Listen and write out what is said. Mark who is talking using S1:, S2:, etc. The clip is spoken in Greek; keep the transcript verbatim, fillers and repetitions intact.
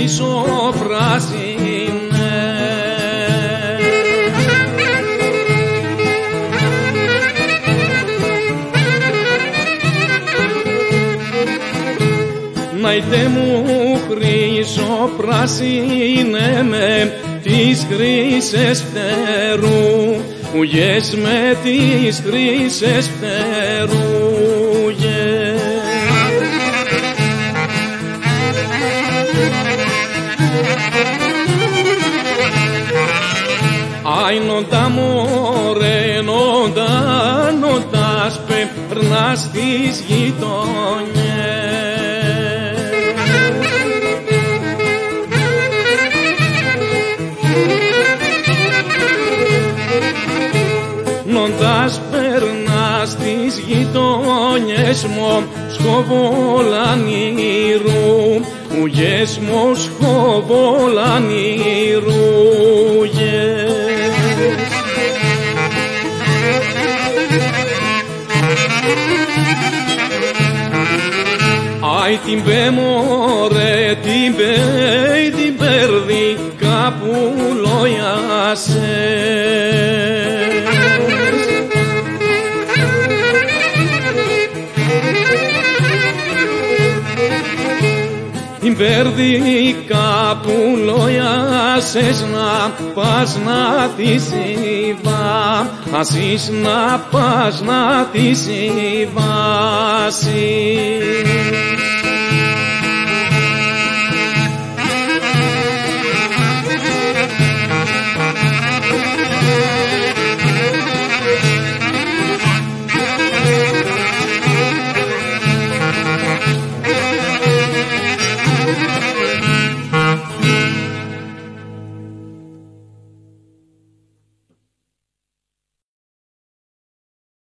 S1: χρυσοπράσινε. Ναϊτέ μου χρυσοπράσινε με τις χρύσες φτερού, ουγιές με τις χρύσες φτερούγες. Άι νοντά μωρέ νοντά, νοντάς περνάς στις γειτονιές. Νοντάς περνάς στις γειτονιές μου, σκοβολανήρου, ουγιές μου σκοβολανήρουγες. Άι την πέ μωρέ, την πέ, την πέρδη κάπου λοιάσες. Την πέρδη κάπου λοιάσες να πας να τη συμβάσεις, να πας να τη συμβάσεις.